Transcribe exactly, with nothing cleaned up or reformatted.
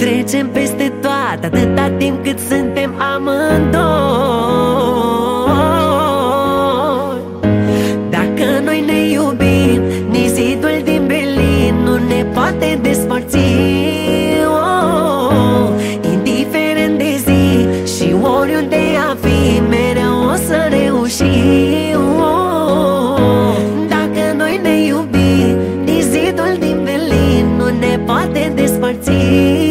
Trecem peste toate atâta timp cât suntem amândoi. Dacă noi ne iubim, nici zidul din Berlin nu ne poate despărți. Oh, indiferent de zi și oriunde a fi, mereu o să reușim. Oh, dacă noi ne iubim, nici zidul din Berlin nu ne poate despărți.